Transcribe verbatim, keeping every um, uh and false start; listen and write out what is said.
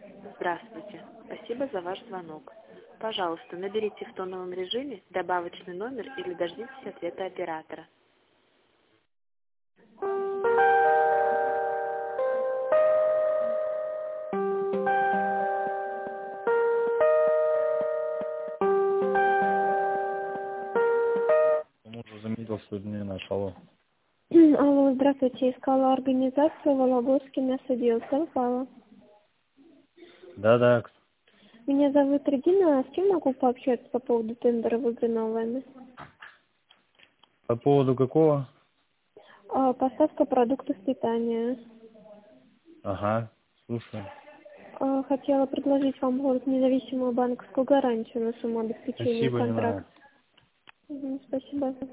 Здравствуйте. Спасибо за ваш звонок. Пожалуйста, наберите в тоновом режиме добавочный номер или дождитесь ответа оператора. Он уже заметил, что не наш. Алло. Алло, здравствуйте. Искала организацию Вологодский мясодел. Попала. Да-да. Меня зовут Регина. А с кем могу пообщаться по поводу тендера в игры новыми? По поводу какого? А, поставка продуктов питания. Ага, слушай. А, хотела предложить вам город независимую банковскую гарантию на сумму обеспечения Спасибо, не надо. контракта. Мгм, спасибо.